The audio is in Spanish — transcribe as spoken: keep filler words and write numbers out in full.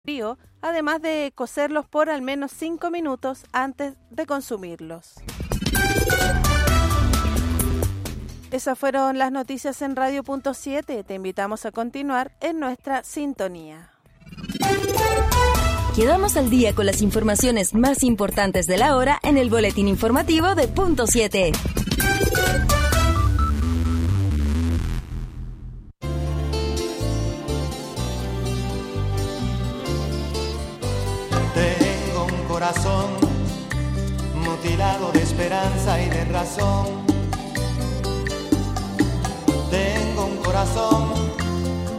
frío, además de cocerlos por al menos cinco minutos antes de consumirlos. Esas fueron las noticias en Radio Punto siete. Te invitamos a continuar en nuestra sintonía. Quedamos al día con las informaciones más importantes de la hora en el boletín informativo de Punto siete. Tengo un corazón mutilado de esperanza y de razón. Tengo un corazón